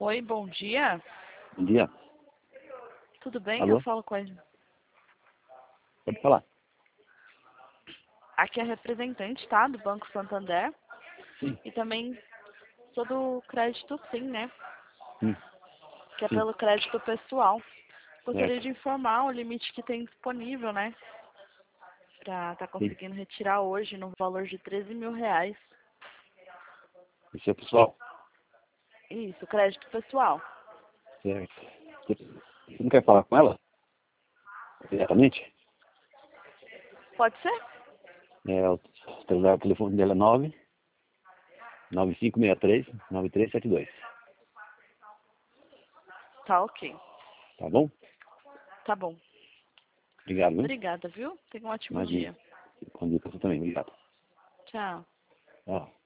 Oi, bom dia. Bom dia. Tudo bem? Alô? Eu falo com ele. Pode falar. Aqui é a representante, tá? Do Banco Santander. Sim. E também sou do crédito sim, né? Sim. Que é Sim. pelo crédito pessoal. Gostaria Certo. de informar o limite que tem disponível, né? Pra tá Sim. conseguindo retirar hoje no valor de R$ 13.000. Isso é pessoal. Isso, crédito pessoal. Certo. Você não quer falar com ela? Diretamente? Pode ser? O telefone dela é 99563-9372. Tá ok. Tá bom? Tá bom. Obrigado, viu? Obrigada, viu? Tenha um ótimo Imagina. dia. Bom dia pra você também. Obrigado. Tchau. Tchau.